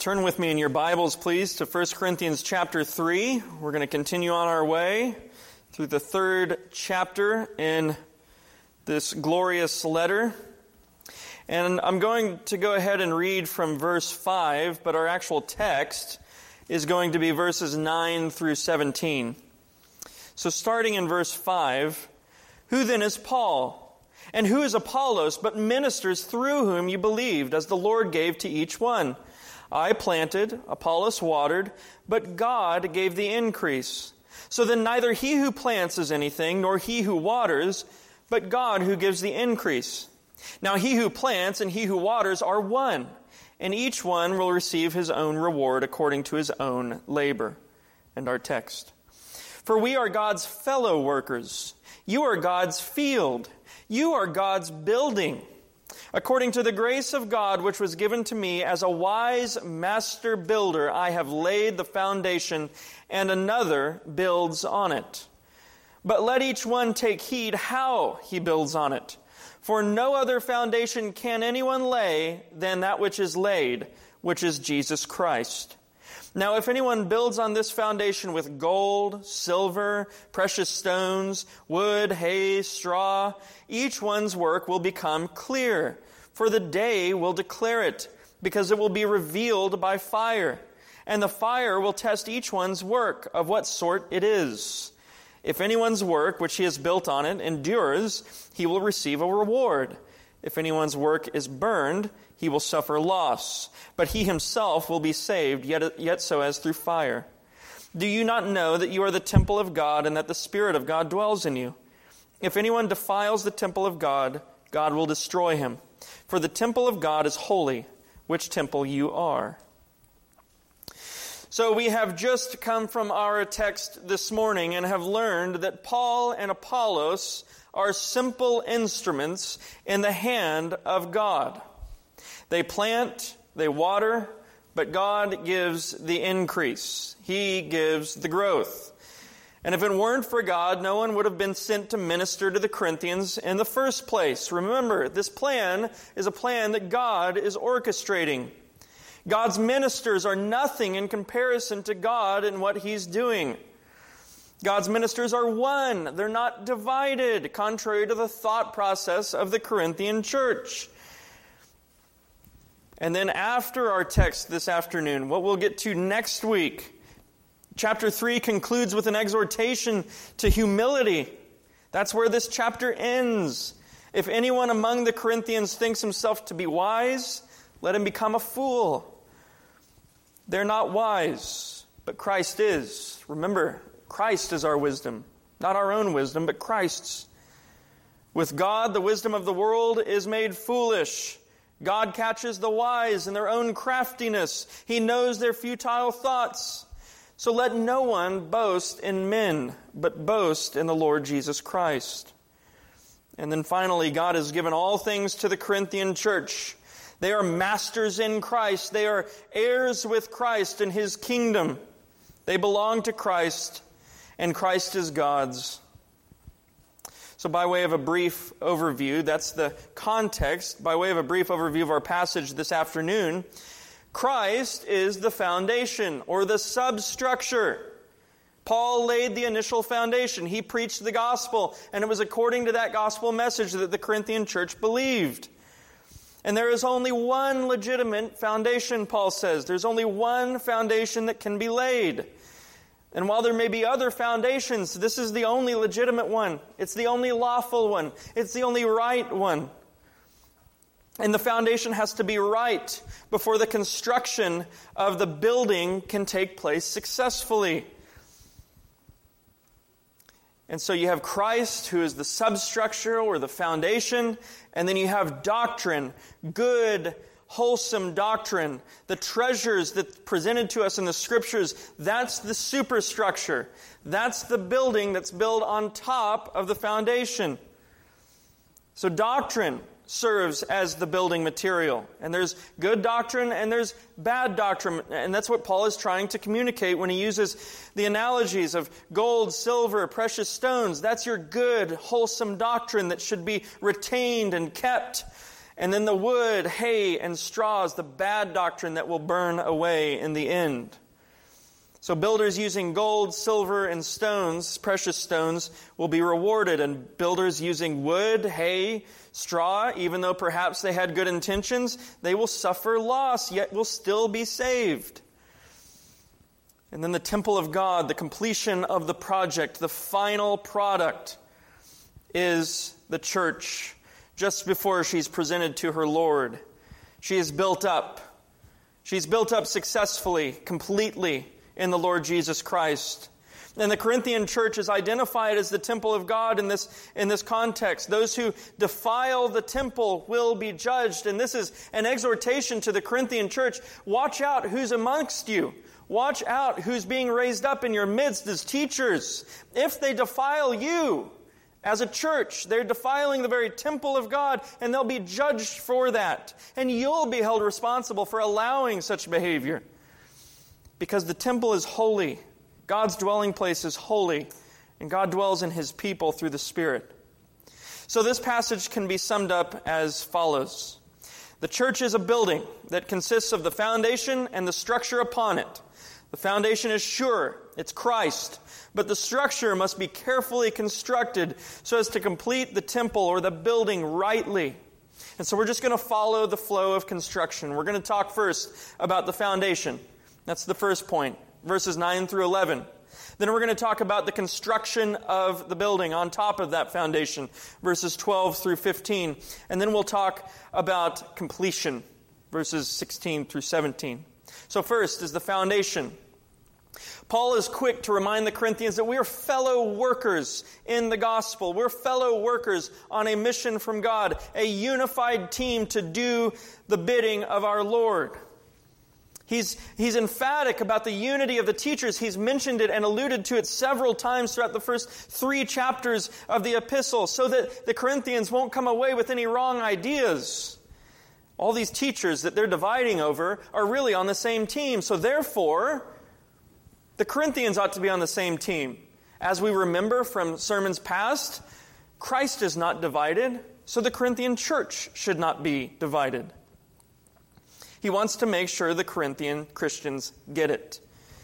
Turn with me in your Bibles, please, to 1 Corinthians chapter 3. We're going to continue on our way through the third chapter in this glorious letter. And I'm going to go ahead and read from verse 5, but our actual text is going to be verses 9 through 17. So starting in verse 5, "Who then is Paul? And who is Apollos, but ministers through whom you believed, as the Lord gave to each one? I planted, Apollos watered, but God gave the increase. So then neither he who plants is anything, nor he who waters, but God who gives the increase. Now he who plants and he who waters are one, and each one will receive his own reward according to his own labor." And our text. "For we are God's fellow workers. You are God's field. You are God's building. According to the grace of God which was given to me as a wise master builder, I have laid the foundation, and another builds on it. But let each one take heed how he builds on it. For no other foundation can anyone lay than that which is laid, which is Jesus Christ. Now if anyone builds on this foundation with gold, silver, precious stones, wood, hay, straw, each one's work will become clear, for the day will declare it, because it will be revealed by fire. And the fire will test each one's work, of what sort it is. If anyone's work, which he has built on it, endures, he will receive a reward. If anyone's work is burned, he will suffer loss, but he himself will be saved, yet so as through fire. Do you not know that you are the temple of God, and that the Spirit of God dwells in you? If anyone defiles the temple of God, God will destroy him. For the temple of God is holy, which temple you are." So we have just come from our text this morning and have learned that Paul and Apollos are simple instruments in the hand of God. They plant, they water, but God gives the increase. He gives the growth. And if it weren't for God, no one would have been sent to minister to the Corinthians in the first place. Remember, this plan is a plan that God is orchestrating. God's ministers are nothing in comparison to God and what He's doing. God's ministers are one. They're not divided, contrary to the thought process of the Corinthian church. And then after our text this afternoon, what we'll get to next week, chapter 3 concludes with an exhortation to humility. That's where this chapter ends. If anyone among the Corinthians thinks himself to be wise, let him become a fool. They're not wise, but Christ is. Remember, Christ is our wisdom. Not our own wisdom, but Christ's. With God, the wisdom of the world is made foolish. God catches the wise in their own craftiness. He knows their futile thoughts. So let no one boast in men, but boast in the Lord Jesus Christ. And then finally, God has given all things to the Corinthian church. They are masters in Christ. They are heirs with Christ in His kingdom. They belong to Christ, and Christ is God's. So by way of a brief overview, that's the context. By way of a brief overview of our passage this afternoon, Christ is the foundation or the substructure. Paul laid the initial foundation. He preached the gospel, and it was according to that gospel message that the Corinthian church believed. And there is only one legitimate foundation, Paul says. There's only one foundation that can be laid. And while there may be other foundations, this is the only legitimate one. It's the only lawful one. It's the only right one. And the foundation has to be right before the construction of the building can take place successfully. And so you have Christ, who is the substructure or the foundation, and then you have doctrine, good, wholesome doctrine, the treasures that presented to us in the Scriptures. That's the superstructure. That's the building that's built on top of the foundation. So doctrine serves as the building material. And there's good doctrine and there's bad doctrine. And that's what Paul is trying to communicate when he uses the analogies of gold, silver, precious stones. That's your good, wholesome doctrine that should be retained and kept. And then the wood, hay, and straws, the bad doctrine that will burn away in the end. So builders using gold, silver, and stones, precious stones, will be rewarded. And builders using wood, hay, straw, even though perhaps they had good intentions, they will suffer loss, yet will still be saved. And then the temple of God, the completion of the project, the final product, is the church just before she's presented to her Lord. She is built up. She's built up successfully, completely in the Lord Jesus Christ. And the Corinthian church is identified as the temple of God in this context. Those who defile the temple will be judged. And this is an exhortation to the Corinthian church. Watch out who's amongst you. Watch out who's being raised up in your midst as teachers. If they defile you as a church, they're defiling the very temple of God, and they'll be judged for that. And you'll be held responsible for allowing such behavior. Because the temple is holy. God's dwelling place is holy, and God dwells in His people through the Spirit. So this passage can be summed up as follows. The church is a building that consists of the foundation and the structure upon it. The foundation is sure, it's Christ, but the structure must be carefully constructed so as to complete the temple or the building rightly. And so we're just going to follow the flow of construction. We're going to talk first about the foundation. That's the first point, verses 9 through 11. Then we're going to talk about the construction of the building on top of that foundation, verses 12 through 15. And then we'll talk about completion, verses 16 through 17. So first is the foundation. Paul is quick to remind the Corinthians that we are fellow workers in the gospel. We're fellow workers on a mission from God, a unified team to do the bidding of our Lord. He's emphatic about the unity of the teachers. He's mentioned it and alluded to it several times throughout the first 3 chapters of the epistle so that the Corinthians won't come away with any wrong ideas. All these teachers that they're dividing over are really on the same team. So therefore, the Corinthians ought to be on the same team. As we remember from sermons past, Christ is not divided, so the Corinthian church should not be divided. He wants to make sure the Corinthian Christians get it.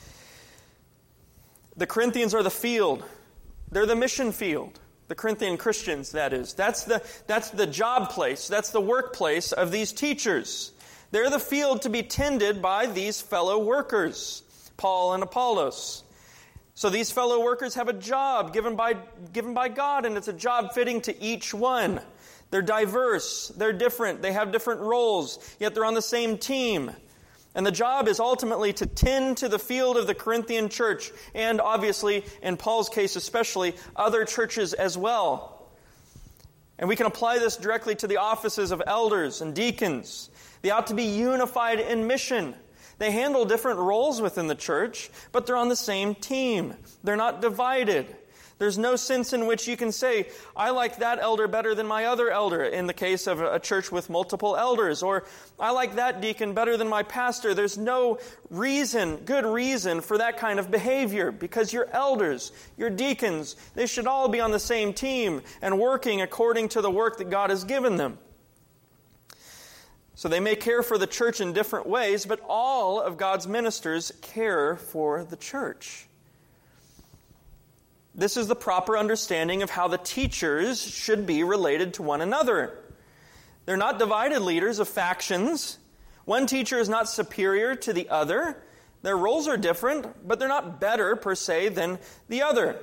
The Corinthians are the field. They're the mission field. The Corinthian Christians, that is. That's the job place. That's the workplace of these teachers. They're the field to be tended by these fellow workers, Paul and Apollos. So these fellow workers have a job given by God, and it's a job fitting to each one. They're diverse, they're different, they have different roles, yet they're on the same team. And the job is ultimately to tend to the field of the Corinthian church, and obviously, in Paul's case especially, other churches as well. And we can apply this directly to the offices of elders and deacons. They ought to be unified in mission. They handle different roles within the church, but they're on the same team. They're not divided. There's no sense in which you can say, I like that elder better than my other elder, in the case of a church with multiple elders, or I like that deacon better than my pastor. There's no good reason for that kind of behavior, because your elders, your deacons, they should all be on the same team and working according to the work that God has given them. So they may care for the church in different ways, but all of God's ministers care for the church. This is the proper understanding of how the teachers should be related to one another. They're not divided leaders of factions. One teacher is not superior to the other. Their roles are different, but they're not better per se than the other.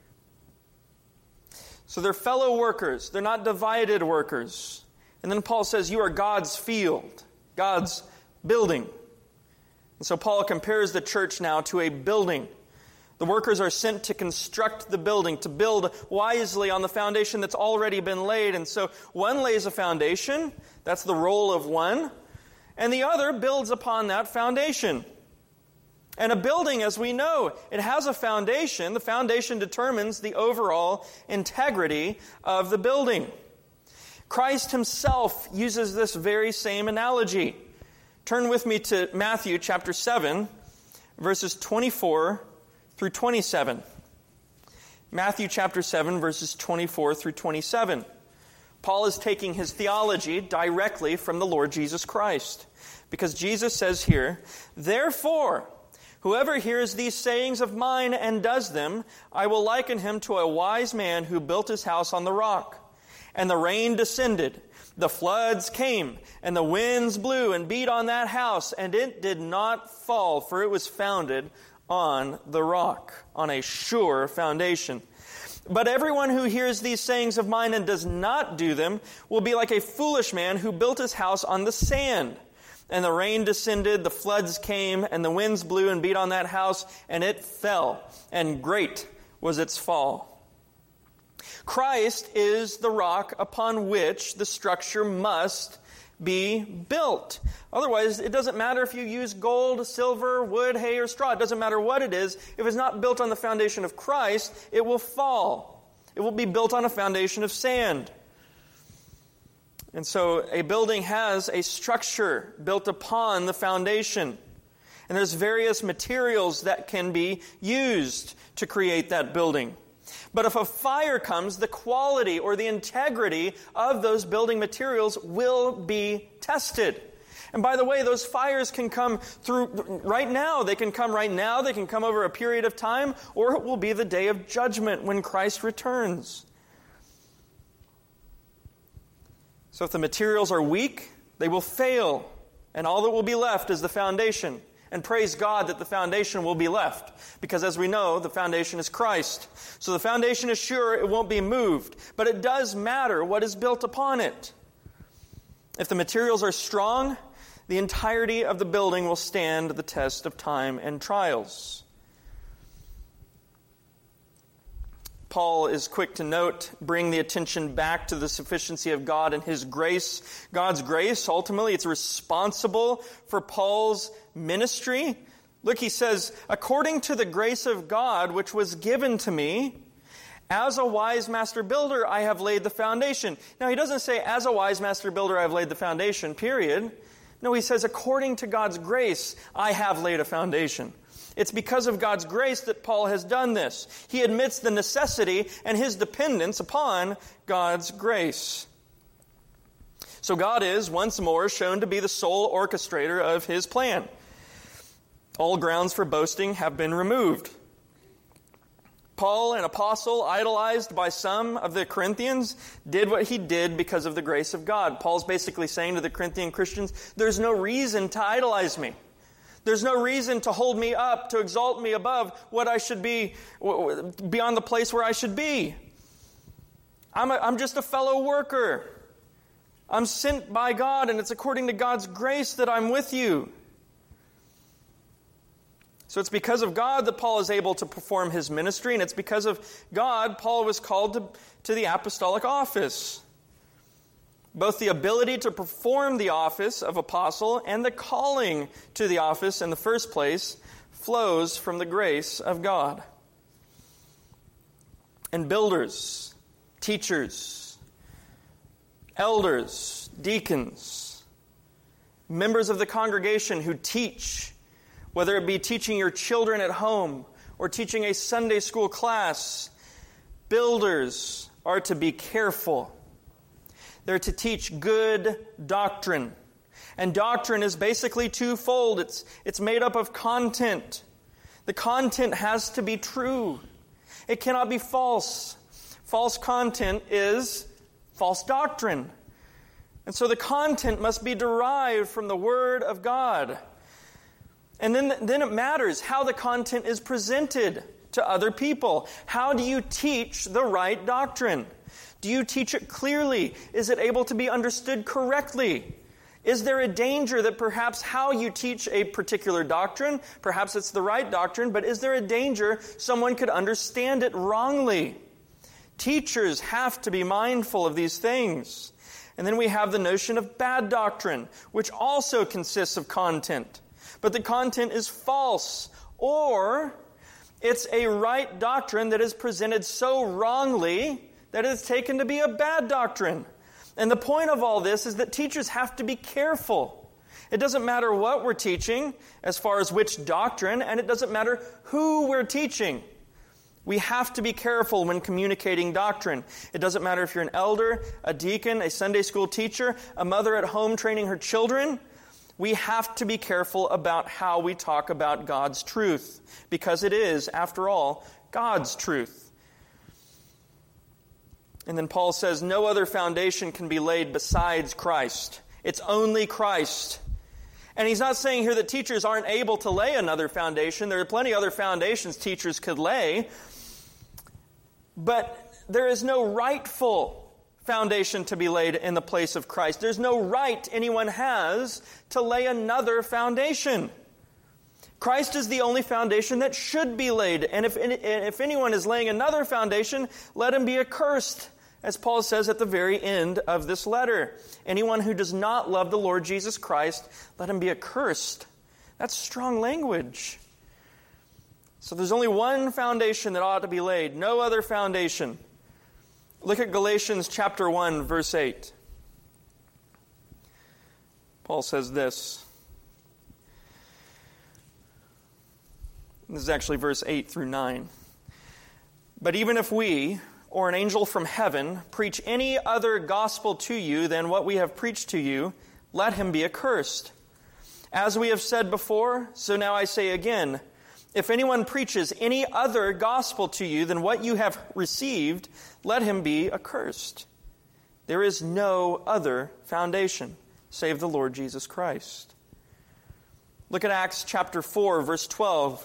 So they're fellow workers. They're not divided workers. And then Paul says, you are God's field, God's building. And so Paul compares the church now to a building. The workers are sent to construct the building, to build wisely on the foundation that's already been laid. And so one lays a foundation, that's the role of one, and the other builds upon that foundation. And a building, as we know, it has a foundation. The foundation determines the overall integrity of the building. Christ himself uses this very same analogy. Turn with me to Matthew chapter 7, verses 24 through 27. Matthew chapter 7, verses 24 through 27. Paul is taking his theology directly from the Lord Jesus Christ. Because Jesus says here, "Therefore, whoever hears these sayings of mine and does them, I will liken him to a wise man who built his house on the rock. And the rain descended, the floods came, and the winds blew and beat on that house, and it did not fall, for it was founded on the rock, on a sure foundation. But everyone who hears these sayings of mine and does not do them will be like a foolish man who built his house on the sand. And the rain descended, the floods came, and the winds blew and beat on that house, and it fell, and great was its fall." Christ is the rock upon which the structure must be built. Otherwise, it doesn't matter if you use gold, silver, wood, hay, or straw. It doesn't matter what it is. If it's not built on the foundation of Christ, it will fall. It will be built on a foundation of sand. And so a building has a structure built upon the foundation. And there's various materials that can be used to create that building. But if a fire comes, the quality or the integrity of those building materials will be tested. And by the way, those fires can come through right now. They can come right now. They can come over a period of time, or it will be the day of judgment when Christ returns. So if the materials are weak, they will fail, and all that will be left is the foundation. And praise God that the foundation will be left, because as we know, the foundation is Christ. So the foundation is sure, it won't be moved, but it does matter what is built upon it. If the materials are strong, the entirety of the building will stand the test of time and trials. Paul is quick to note, bring the attention back to the sufficiency of God and His grace. God's grace, ultimately, it's responsible for Paul's ministry. Look, he says, "According to the grace of God, which was given to me, as a wise master builder, I have laid the foundation." Now, he doesn't say, "As a wise master builder, I have laid the foundation," period. No, he says, "According to God's grace, I have laid a foundation." It's because of God's grace that Paul has done this. He admits the necessity and his dependence upon God's grace. So God is, once more, shown to be the sole orchestrator of His plan. All grounds for boasting have been removed. Paul, an apostle idolized by some of the Corinthians, did what he did because of the grace of God. Paul's basically saying to the Corinthian Christians, there's no reason to idolize me. There's no reason to hold me up, to exalt me above what I should be, beyond the place where I should be. I'm just a fellow worker. I'm sent by God, and it's according to God's grace that I'm with you. So it's because of God that Paul is able to perform his ministry, and it's because of God Paul was called to the apostolic office. Both the ability to perform the office of apostle and the calling to the office in the first place flows from the grace of God. And builders, teachers, elders, deacons, members of the congregation who teach, whether it be teaching your children at home or teaching a Sunday school class, builders are to be careful. They're to teach good doctrine. And doctrine is basically twofold. It's made up of content. The content has to be true. It cannot be false. False content is false doctrine. And so the content must be derived from the Word of God. And then it matters how the content is presented to other people. How do you teach the right doctrine? Do you teach it clearly? Is it able to be understood correctly? Is there a danger that perhaps how you teach a particular doctrine, perhaps it's the right doctrine, but is there a danger someone could understand it wrongly? Teachers have to be mindful of these things. And then we have the notion of bad doctrine, which also consists of content. But the content is false, or it's a right doctrine that is presented so wrongly that it is taken to be a bad doctrine. And the point of all this is that teachers have to be careful. It doesn't matter what we're teaching as far as which doctrine, and it doesn't matter who we're teaching. We have to be careful when communicating doctrine. It doesn't matter if you're an elder, a deacon, a Sunday school teacher, a mother at home training her children. We have to be careful about how we talk about God's truth, because it is, after all, God's truth. And then Paul says, no other foundation can be laid besides Christ. It's only Christ. And he's not saying here that teachers aren't able to lay another foundation. There are plenty of other foundations teachers could lay. But there is no rightful foundation to be laid in the place of Christ. There's no right anyone has to lay another foundation. Christ is the only foundation that should be laid. And if anyone is laying another foundation, let him be accursed, as Paul says at the very end of this letter. Anyone who does not love the Lord Jesus Christ, let him be accursed. That's strong language. So there's only one foundation that ought to be laid, no other foundation. Look at Galatians chapter 1, verse 8. Paul says this. This is actually verse 8 through 9. But even if we, or an angel from heaven, preach any other gospel to you than what we have preached to you, let him be accursed. As we have said before, so now I say again, if anyone preaches any other gospel to you than what you have received, let him be accursed. There is no other foundation save the Lord Jesus Christ. Look at Acts chapter 4, verse 12.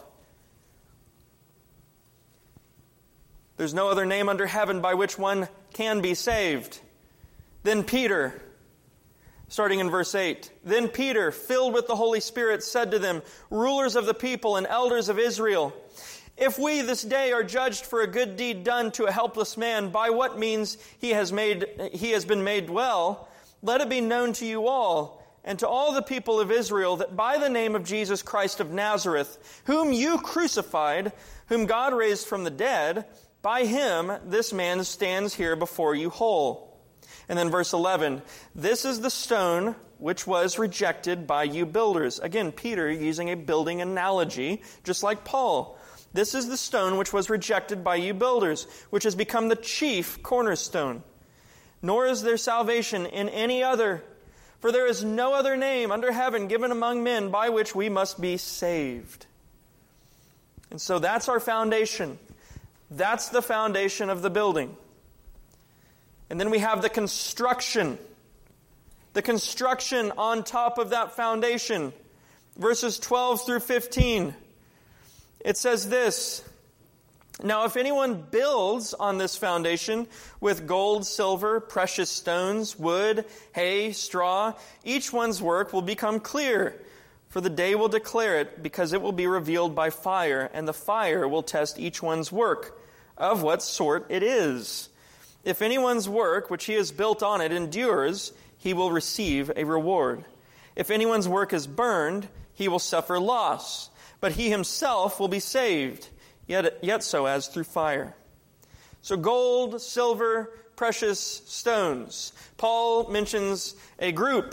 There's no other name under heaven by which one can be saved. Then Peter, starting in verse 8, then Peter, filled with the Holy Spirit, said to them, rulers of the people and elders of Israel, if we this day are judged for a good deed done to a helpless man, by what means he has been made well, let it be known to you all, and to all the people of Israel, that by the name of Jesus Christ of Nazareth, whom you crucified, whom God raised from the dead, by him this man stands here before you whole. And then verse 11, this is the stone which was rejected by you builders. Again, Peter using a building analogy, just like Paul. This is the stone which was rejected by you builders, which has become the chief cornerstone. Nor is there salvation in any other, for there is no other name under heaven given among men by which we must be saved. And so that's our foundation. That's the foundation of the building. And then we have the construction. The construction on top of that foundation. Verses 12 through 15. It says this, now if anyone builds on this foundation with gold, silver, precious stones, wood, hay, straw, each one's work will become clear, for the day will declare it, because it will be revealed by fire, and the fire will test each one's work, of what sort it is. If anyone's work, which he has built on it, endures, he will receive a reward. If anyone's work is burned, he will suffer loss, but he himself will be saved, yet so as through fire. So gold, silver, precious stones. Paul mentions a group,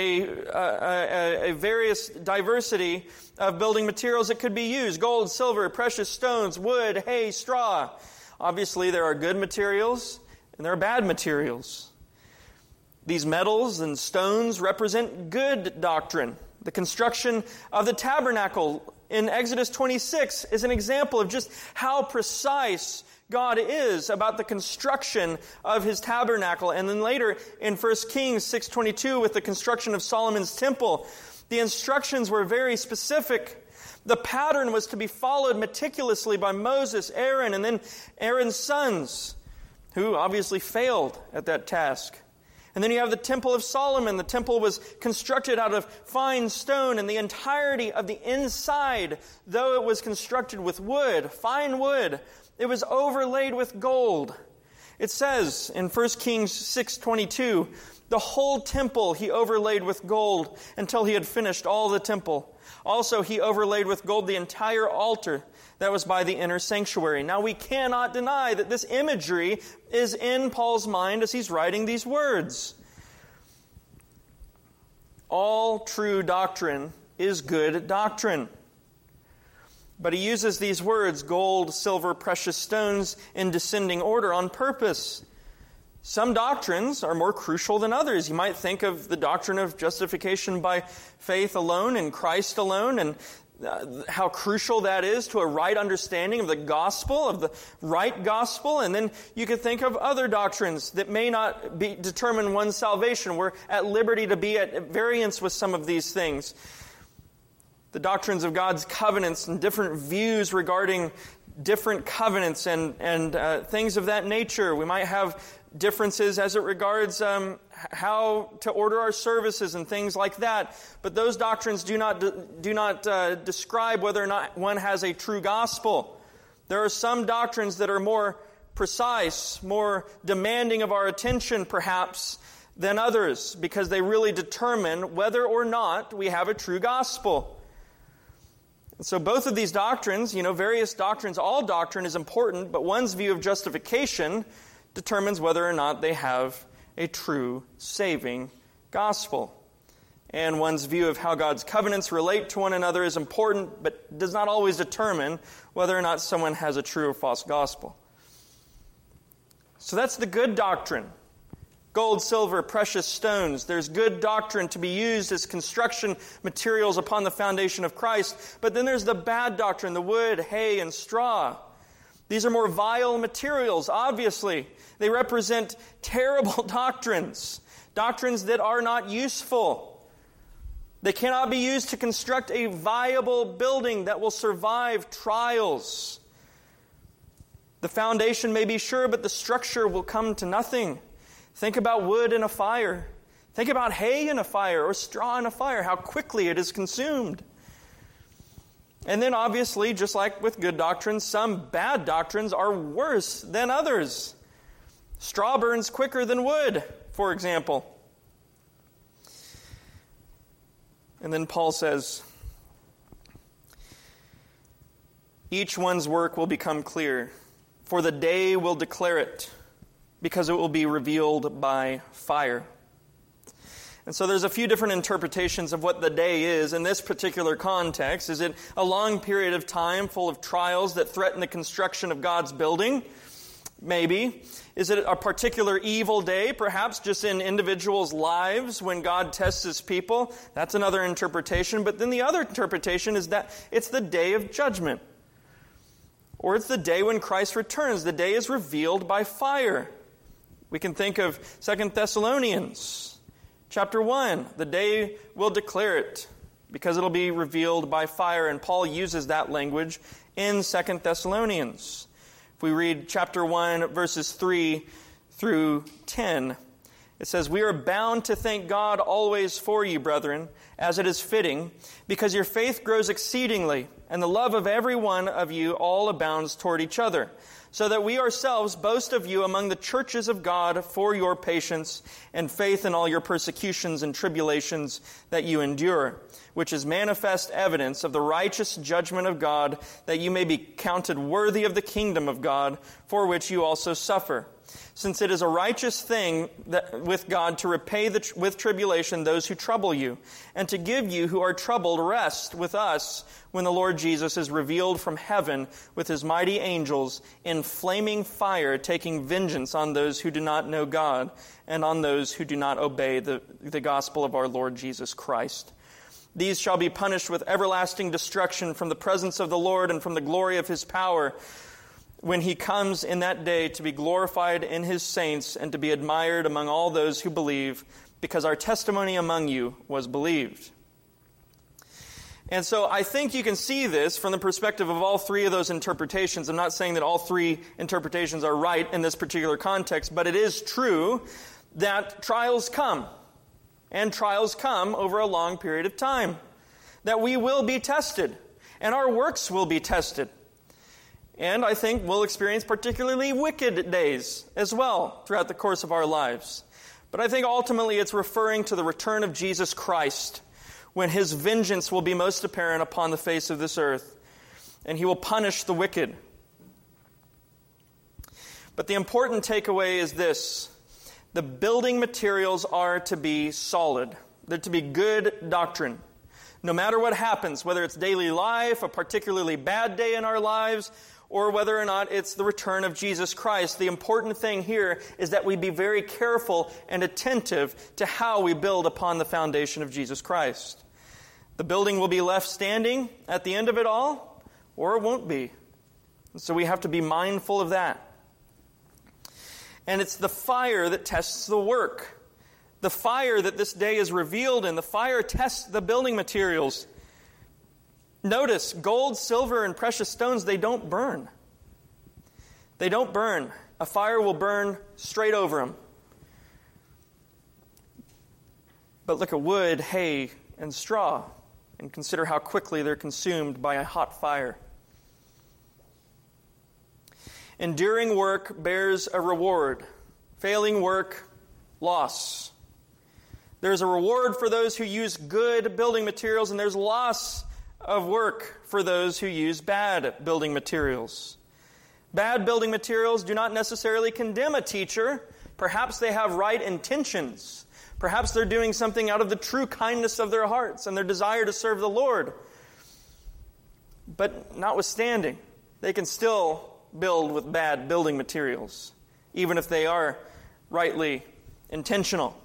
a various diversity of building materials that could be used. Gold, silver, precious stones, wood, hay, straw. Obviously, there are good materials and there are bad materials. These metals and stones represent good doctrine. The construction of the tabernacle in Exodus 26 is an example of just how precise God is about the construction of his tabernacle. And then later in 1 Kings 6:22 with the construction of Solomon's temple, the instructions were very specific. The pattern was to be followed meticulously by Moses, Aaron, and then Aaron's sons, who obviously failed at that task. And then you have the Temple of Solomon. The temple was constructed out of fine stone, and the entirety of the inside, though it was constructed with wood, fine wood, it was overlaid with gold. It says in 1 Kings 6:22, the whole temple he overlaid with gold until he had finished all the temple. Also, he overlaid with gold the entire altar that was by the inner sanctuary. Now, we cannot deny that this imagery is in Paul's mind as he's writing these words. All true doctrine is good doctrine. But he uses these words, gold, silver, precious stones, in descending order on purpose. Some doctrines are more crucial than others. You might think of the doctrine of justification by faith alone in Christ alone, and how crucial that is to a right understanding of the gospel, of the right gospel. And then you could think of other doctrines that may not determine one's salvation. We're at liberty to be at variance with some of these things. The doctrines of God's covenants and different views regarding different covenants and things of that nature. We might have differences as it regards how to order our services and things like that. But those doctrines do not describe whether or not one has a true gospel. There are some doctrines that are more precise, more demanding of our attention perhaps than others, because they really determine whether or not we have a true gospel. So both of these doctrines, various doctrines, all doctrine is important, but one's view of justification determines whether or not they have a true saving gospel. And one's view of how God's covenants relate to one another is important, but does not always determine whether or not someone has a true or false gospel. So that's the good doctrine. Gold, silver, precious stones. There's good doctrine to be used as construction materials upon the foundation of Christ. But then there's the bad doctrine, the wood, hay, and straw. These are more vile materials, obviously. They represent terrible doctrines, doctrines that are not useful. They cannot be used to construct a viable building that will survive trials. The foundation may be sure, but the structure will come to nothing. Think about wood in a fire. Think about hay in a fire or straw in a fire, how quickly it is consumed. And then obviously, just like with good doctrines, some bad doctrines are worse than others. Straw burns quicker than wood, for example. And then Paul says, each one's work will become clear, for the day will declare it, because it will be revealed by fire. And so there's a few different interpretations of what the day is in this particular context. Is it a long period of time full of trials that threaten the construction of God's building? Maybe. Is it a particular evil day, perhaps just in individuals' lives when God tests His people? That's another interpretation. But then the other interpretation is that it's the day of judgment. Or it's the day when Christ returns. The day is revealed by fire. We can think of 2 Thessalonians chapter 1. The day will declare it because it'll be revealed by fire. And Paul uses that language in 2 Thessalonians. If we read chapter 1, verses 3 through 10, it says, "We are bound to thank God always for you, brethren, as it is fitting, because your faith grows exceedingly, and the love of every one of you all abounds toward each other, so that we ourselves boast of you among the churches of God for your patience and faith in all your persecutions and tribulations that you endure, which is manifest evidence of the righteous judgment of God, that you may be counted worthy of the kingdom of God, for which you also suffer. Since it is a righteous thing with God to repay with tribulation those who trouble you, and to give you who are troubled rest with us when the Lord Jesus is revealed from heaven with His mighty angels in flaming fire, taking vengeance on those who do not know God and on those who do not obey the gospel of our Lord Jesus Christ. These shall be punished with everlasting destruction from the presence of the Lord and from the glory of His power, when He comes in that day to be glorified in His saints and to be admired among all those who believe, because our testimony among you was believed." And so I think you can see this from the perspective of all three of those interpretations. I'm not saying that all three interpretations are right in this particular context, but it is true that trials come, and trials come over a long period of time, that we will be tested, and our works will be tested. And I think we'll experience particularly wicked days as well throughout the course of our lives. But I think ultimately it's referring to the return of Jesus Christ, when His vengeance will be most apparent upon the face of this earth, and He will punish the wicked. But the important takeaway is this: the building materials are to be solid. They're to be good doctrine. No matter what happens, whether it's daily life, a particularly bad day in our lives, or whether or not it's the return of Jesus Christ, the important thing here is that we be very careful and attentive to how we build upon the foundation of Jesus Christ. The building will be left standing at the end of it all, or it won't be. So we have to be mindful of that. And it's the fire that tests the work. The fire that this day is revealed in, the fire tests the building materials. Notice, gold, silver, and precious stones, they don't burn. They don't burn. A fire will burn straight over them. But look at wood, hay, and straw, and consider how quickly they're consumed by a hot fire. Enduring work bears a reward. Failing work, loss. There's a reward for those who use good building materials, and there's loss of work for those who use bad building materials. Bad building materials do not necessarily condemn a teacher. Perhaps they have right intentions. Perhaps they're doing something out of the true kindness of their hearts and their desire to serve the Lord. But notwithstanding, they can still build with bad building materials, even if they are rightly intentional.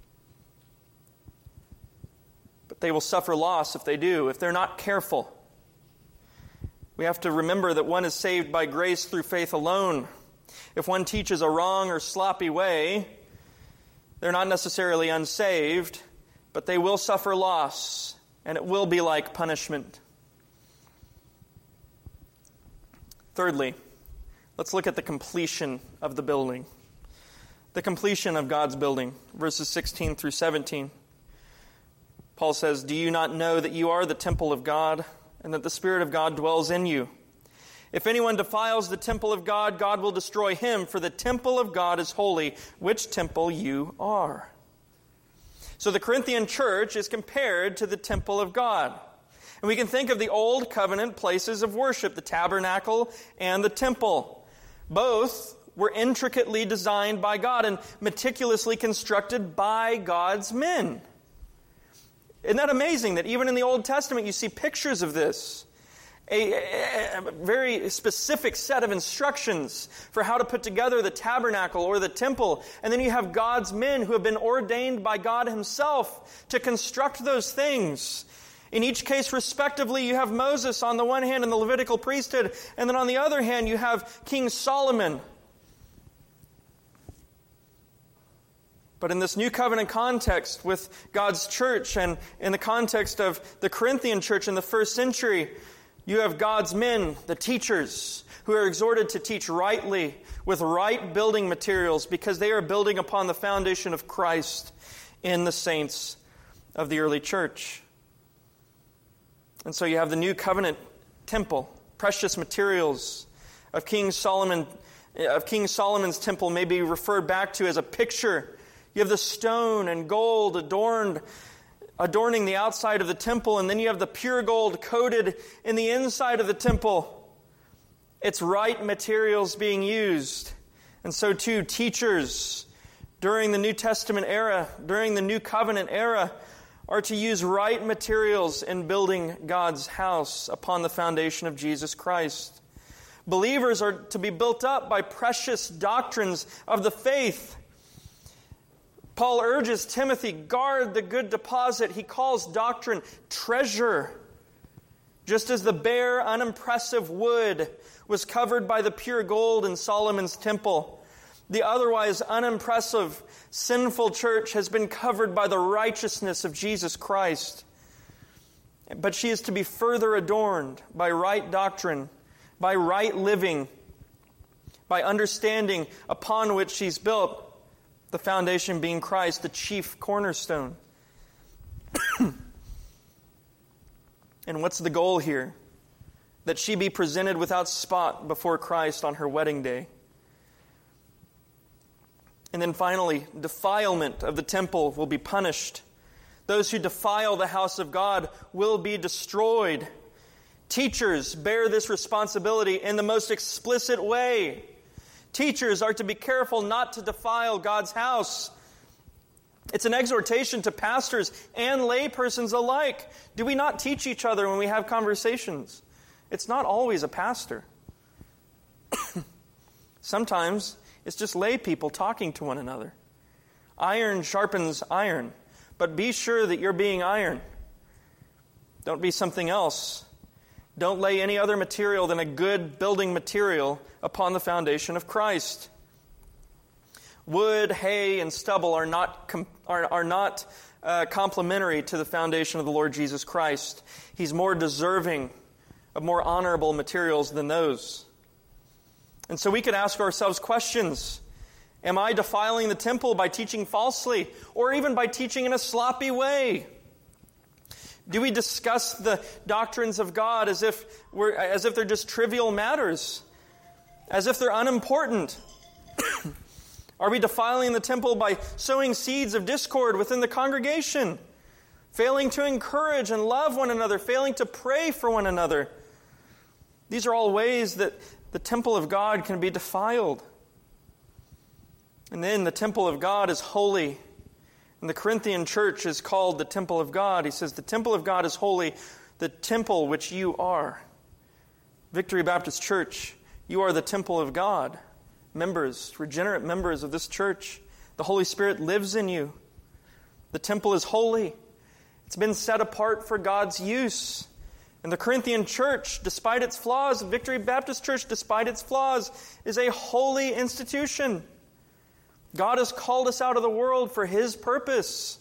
But they will suffer loss if they do, if they're not careful. We have to remember that one is saved by grace through faith alone. If one teaches a wrong or sloppy way, they're not necessarily unsaved, but they will suffer loss, and it will be like punishment. Thirdly, let's look at the completion of the building. The completion of God's building, verses 16 through 17. Paul says, "Do you not know that you are the temple of God, and that the Spirit of God dwells in you? If anyone defiles the temple of God, God will destroy him, for the temple of God is holy, which temple you are." So the Corinthian church is compared to the temple of God. And we can think of the old covenant places of worship, the tabernacle and the temple. Both were intricately designed by God and meticulously constructed by God's men. Isn't that amazing that even in the Old Testament you see pictures of this? A very specific set of instructions for how to put together the tabernacle or the temple. And then you have God's men who have been ordained by God Himself to construct those things. In each case, respectively, you have Moses on the one hand in the Levitical priesthood, and then on the other hand you have King Solomon. But in this new covenant context with God's church and in the context of the Corinthian church in the first century, you have God's men, the teachers, who are exhorted to teach rightly with right building materials because they are building upon the foundation of Christ in the saints of the early church. And so you have the new covenant temple, precious materials of King Solomon's temple may be referred back to as a picture. You have the stone and gold adorning the outside of the temple, and then you have the pure gold coated in the inside of the temple. It's right materials being used. And so too, teachers during the New Testament era, during the New Covenant era, are to use right materials in building God's house upon the foundation of Jesus Christ. Believers are to be built up by precious doctrines of the faith. Paul urges Timothy, guard the good deposit. He calls doctrine treasure. Just as the bare, unimpressive wood was covered by the pure gold in Solomon's temple, the otherwise unimpressive, sinful church has been covered by the righteousness of Jesus Christ. But she is to be further adorned by right doctrine, by right living, by understanding upon which she's built, the foundation being Christ, the chief cornerstone. And what's the goal here? That she be presented without spot before Christ on her wedding day. And then finally, defilement of the temple will be punished. Those who defile the house of God will be destroyed. Teachers bear this responsibility in the most explicit way. Teachers are to be careful not to defile God's house. It's an exhortation to pastors and laypersons alike. Do we not teach each other when we have conversations? It's not always a pastor. Sometimes it's just lay people talking to one another. Iron sharpens iron, but be sure that you're being iron. Don't be something else. Don't lay any other material than a good building material upon the foundation of Christ. Wood, hay, and stubble are not complementary to the foundation of the Lord Jesus Christ. He's more deserving of more honorable materials than those. And so we could ask ourselves questions. Am I defiling the temple by teaching falsely, or even by teaching in a sloppy way? Do we discuss the doctrines of God as if they're just trivial matters, as if they're unimportant? Are we defiling the temple by sowing seeds of discord within the congregation, failing to encourage and love one another, failing to pray for one another? These are all ways that the temple of God can be defiled. And then the temple of God is holy. And the Corinthian church is called the temple of God. He says, the temple of God is holy, the temple which you are. Victory Baptist Church, you are the temple of God. Members, regenerate members of this church. The Holy Spirit lives in you. The temple is holy. It's been set apart for God's use. And the Corinthian church, despite its flaws, Victory Baptist Church, despite its flaws, is a holy institution. God has called us out of the world for His purpose.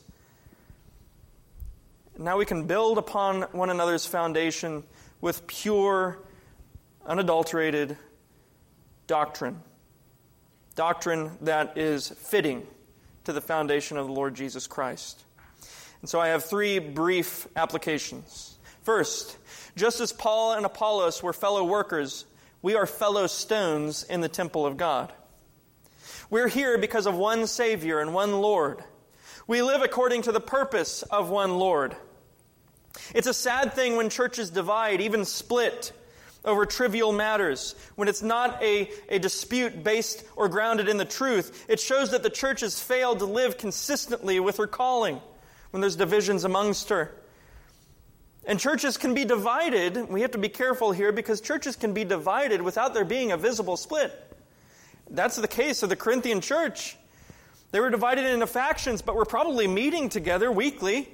Now we can build upon one another's foundation with pure, unadulterated doctrine. Doctrine that is fitting to the foundation of the Lord Jesus Christ. And so I have 3 brief applications. First, just as Paul and Apollos were fellow workers, we are fellow stones in the temple of God. We're here because of one Savior and one Lord. We live according to the purpose of one Lord. It's a sad thing when churches divide, even split, over trivial matters. When it's not a dispute based or grounded in the truth, it shows that the church has failed to live consistently with her calling when there's divisions amongst her. And churches can be divided. We have to be careful here because churches can be divided without there being a visible split. That's the case of the Corinthian church. They were divided into factions, but were probably meeting together weekly.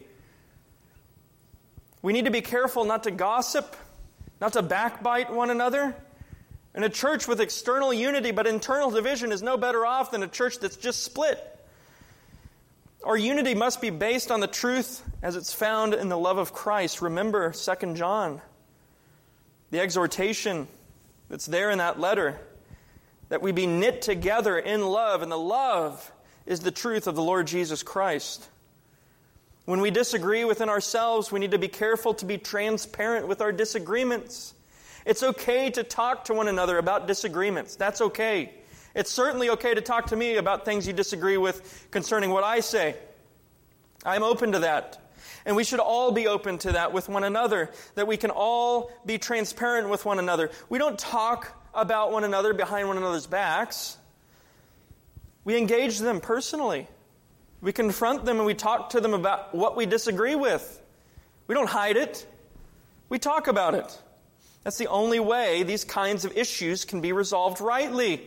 We need to be careful not to gossip, not to backbite one another. And a church with external unity but internal division is no better off than a church that's just split. Our unity must be based on the truth as it's found in the love of Christ. Remember 2 John, the exhortation that's there in that letter, that we be knit together in love, and the love is the truth of the Lord Jesus Christ. When we disagree within ourselves, we need to be careful to be transparent with our disagreements. It's okay to talk to one another about disagreements. That's okay. It's certainly okay to talk to me about things you disagree with concerning what I say. I'm open to that. And we should all be open to that with one another, that we can all be transparent with one another. We don't talk about one another behind one another's backs. We engage them personally. We confront them and we talk to them about what we disagree with. We don't hide it. We talk about it. That's the only way these kinds of issues can be resolved rightly.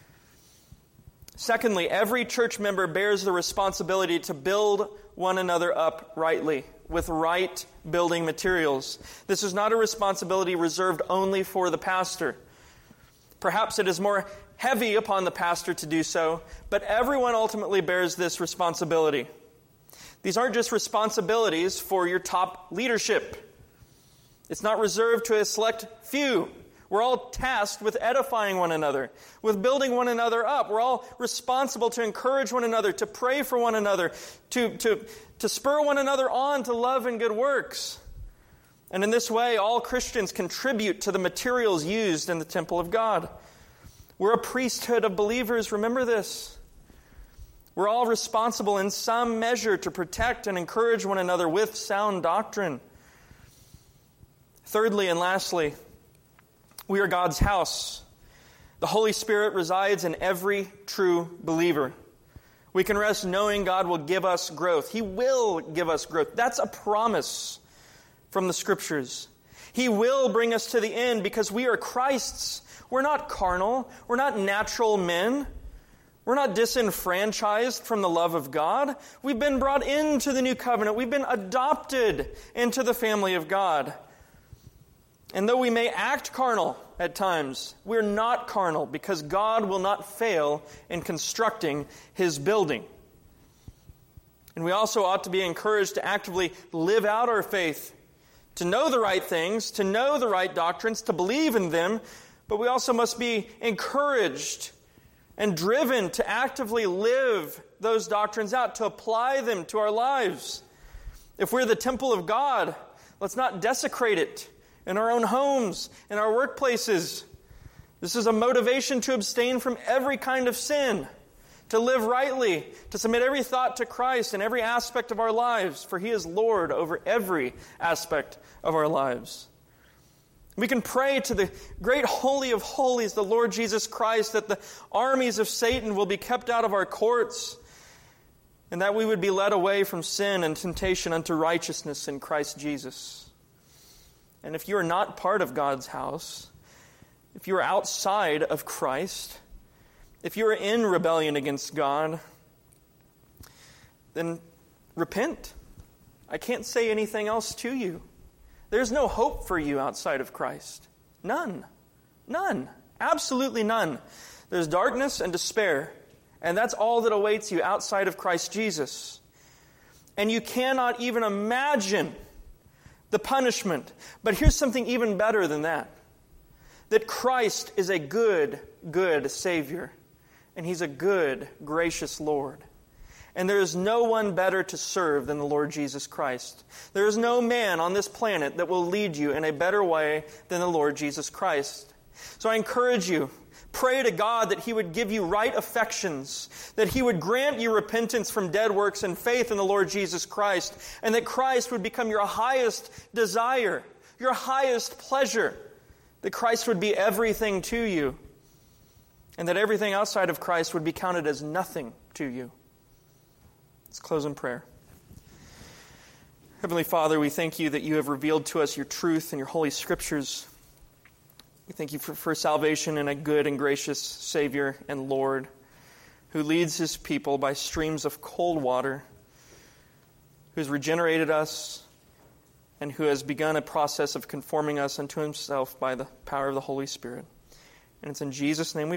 Secondly, every church member bears the responsibility to build one another up rightly with right building materials. This is not a responsibility reserved only for the pastor. Perhaps it is more heavy upon the pastor to do so, but everyone ultimately bears this responsibility. These aren't just responsibilities for your top leadership. It's not reserved to a select few. We're all tasked with edifying one another, with building one another up. We're all responsible to encourage one another, to pray for one another, to spur one another on to love and good works. And in this way, all Christians contribute to the materials used in the temple of God. We're a priesthood of believers, remember this. We're all responsible in some measure to protect and encourage one another with sound doctrine. Thirdly and lastly, we are God's house. The Holy Spirit resides in every true believer. We can rest knowing God will give us growth. He will give us growth. That's a promise from the Scriptures. He will bring us to the end because we are Christ's. We're not carnal. We're not natural men. We're not disenfranchised from the love of God. We've been brought into the new covenant. We've been adopted into the family of God. And though we may act carnal at times, we're not carnal because God will not fail in constructing His building. And we also ought to be encouraged to actively live out our faith, to know the right things, to know the right doctrines, to believe in them, but we also must be encouraged and driven to actively live those doctrines out, to apply them to our lives. If we're the temple of God, let's not desecrate it in our own homes, in our workplaces. This is a motivation to abstain from every kind of sin, to live rightly, to submit every thought to Christ in every aspect of our lives, for He is Lord over every aspect of our lives. We can pray to the great Holy of Holies, the Lord Jesus Christ, that the armies of Satan will be kept out of our courts, and that we would be led away from sin and temptation unto righteousness in Christ Jesus. And if you are not part of God's house, if you are outside of Christ, if you are in rebellion against God, then repent. I can't say anything else to you. There's no hope for you outside of Christ. None. None. Absolutely none. There's darkness and despair, and that's all that awaits you outside of Christ Jesus. And you cannot even imagine the punishment. But here's something even better than that. That Christ is a good, good Savior. And He's a good, gracious Lord. And there is no one better to serve than the Lord Jesus Christ. There is no man on this planet that will lead you in a better way than the Lord Jesus Christ. So I encourage you, pray to God that He would give you right affections, that He would grant you repentance from dead works and faith in the Lord Jesus Christ, and that Christ would become your highest desire, your highest pleasure, that Christ would be everything to you, and that everything outside of Christ would be counted as nothing to you. Let's close in prayer. Heavenly Father, we thank You that You have revealed to us Your truth and Your holy Scriptures. We thank You for salvation and a good and gracious Savior and Lord who leads His people by streams of cold water, who has regenerated us, and who has begun a process of conforming us unto Himself by the power of the Holy Spirit. And it's in Jesus' name we